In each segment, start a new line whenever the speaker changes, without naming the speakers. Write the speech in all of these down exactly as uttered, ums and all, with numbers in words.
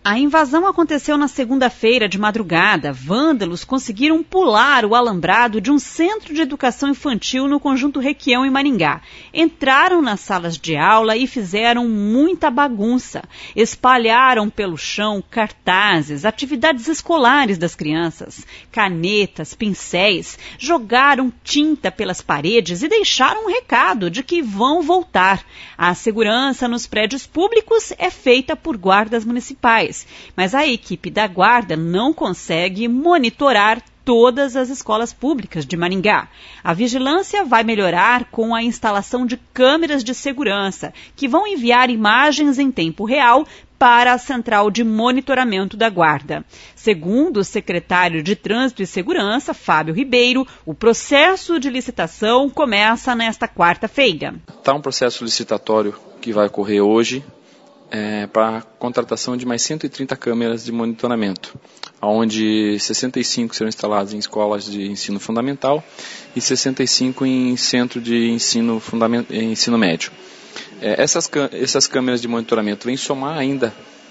A invasão aconteceu na segunda-feira de madrugada. Vândalos conseguiram pular o alambrado de um centro de educação infantil no Conjunto Requião, em Maringá. Entraram nas salas de aula e fizeram muita bagunça. Espalharam pelo chão cartazes, atividades escolares das crianças, canetas, pincéis, jogaram tinta pelas paredes e deixaram um recado de que vão voltar. A segurança nos prédios públicos é feita por guardas municipais. Mas a equipe da Guarda não consegue monitorar todas as escolas públicas de Maringá. A vigilância vai melhorar com a instalação de câmeras de segurança, que vão enviar imagens em tempo real para a central de monitoramento da Guarda. Segundo o secretário de Trânsito e Segurança, Fábio Ribeiro, o processo de licitação começa nesta quarta-feira.
Está um processo licitatório que vai ocorrer hoje, É, para a contratação de mais cento e trinta câmeras de monitoramento, onde sessenta e cinco serão instaladas em escolas de ensino fundamental e sessenta e cinco em centro de ensino, fundament... ensino médio. É, essas, essas câmeras de monitoramento vêm somar ainda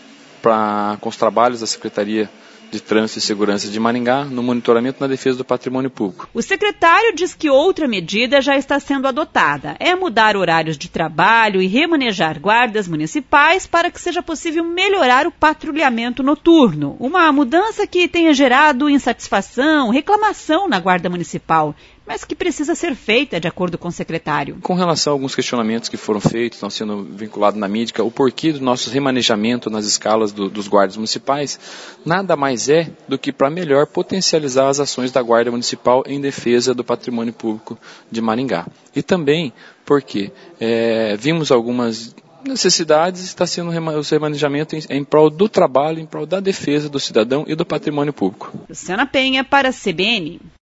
pra, com os trabalhos da Secretaria de Trânsito e Segurança de Maringá no monitoramento na defesa do patrimônio público.
O secretário diz que outra medida já está sendo adotada. É mudar horários de trabalho e remanejar guardas municipais para que seja possível melhorar o patrulhamento noturno. Uma mudança que tenha gerado insatisfação, reclamação na Guarda Municipal, mas que precisa ser feita, de acordo com o secretário.
Com relação a alguns questionamentos que foram feitos, estão sendo vinculados na mídia, o porquê do nosso remanejamento nas escalas do, dos guardas municipais, nada mais é do que para melhor potencializar as ações da Guarda Municipal em defesa do patrimônio público de Maringá. E também porque é, vimos algumas necessidades, está sendo o remanejamento em, em prol do trabalho, em prol da defesa do cidadão e do patrimônio público.
Luciana Penha para a C B N.